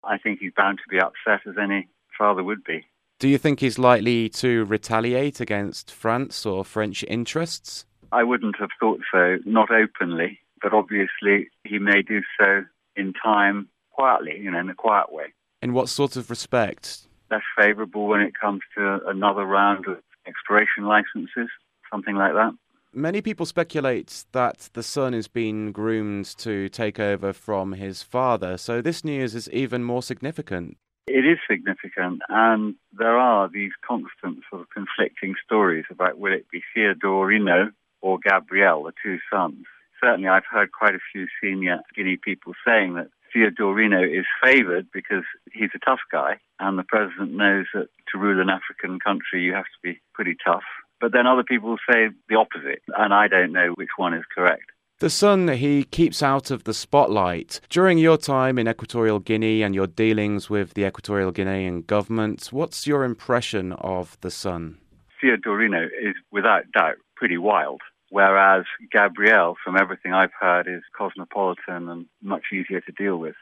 I think he's bound to be upset, as any father would be. Do you think he's likely to retaliate against France or French interests? I wouldn't have thought so, not openly, but obviously he may do so in time, quietly, in a quiet way. In what sort of respect? Less favourable when it comes to another round of exploration licenses, something like that. Many people speculate that the son is being groomed to take over from his father, so this news is even more significant. It is significant, and there are these constant sort of conflicting stories about will it be Fiordorino or Gabriel, the two sons. Certainly I've heard quite a few senior Guinea people saying that Fiordorino is favoured because he's a tough guy, and the president knows that to rule an African country you have to be pretty tough. But then other people say the opposite, and I don't know which one is correct. The son, he keeps out of the spotlight. During your time in Equatorial Guinea and your dealings with the Equatorial Guinean government, what's your impression of the son? Fiordorino is without doubt pretty wild, whereas Gabriel, from everything I've heard, is cosmopolitan and much easier to deal with.